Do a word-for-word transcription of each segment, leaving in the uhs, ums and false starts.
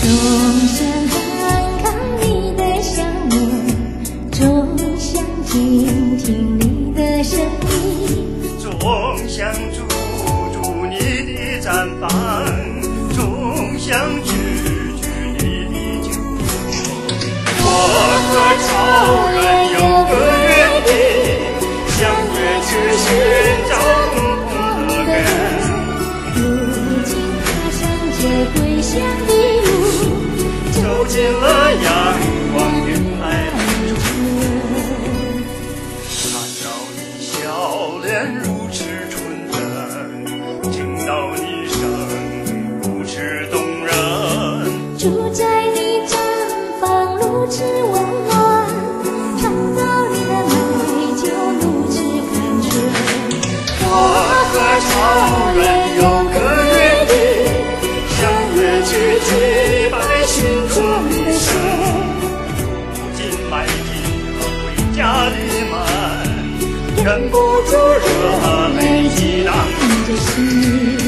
钟声酣看你的笑脸，钟想听听你的声音， 钟想驻驻你的毡房，钟想句句你的酒窝。我和超人有个约定，相约去寻找共同的根。 如今踏上这归乡的路， 走进了阳光云海中，看到你笑脸如此纯真，听到你声如此动人。 住在你毡房如此温暖，尝到你的美酒如此甘醇。 我和超人有个约定，相约去祭拜心中的神。如今迈进了回家的门，忍不住热泪激荡着心。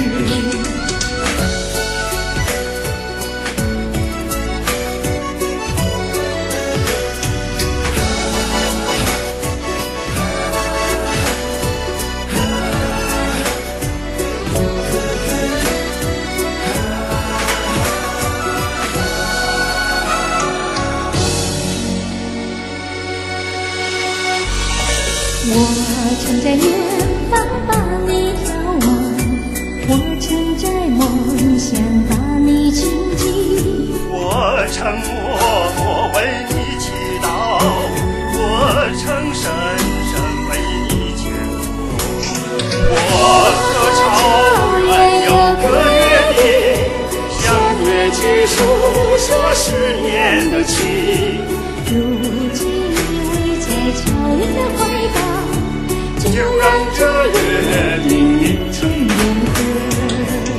我曾在远方把你眺望，我曾在梦想把你亲近。 我曾默默为你祈祷，我曾深深为你牵挂。我和超人有个约定，相约去诉说十年的情。 如今依偎在超人的怀抱， 就让这约定凝成永恒。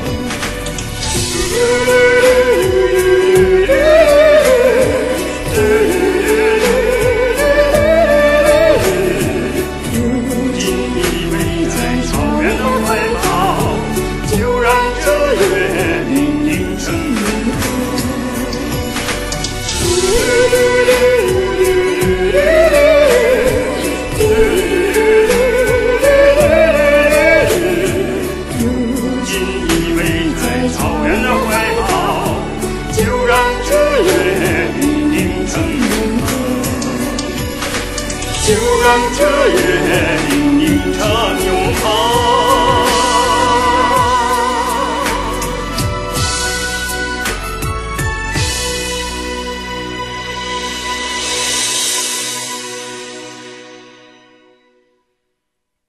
如今依偎在超人的怀抱，就让这约定凝成永恒。就让这月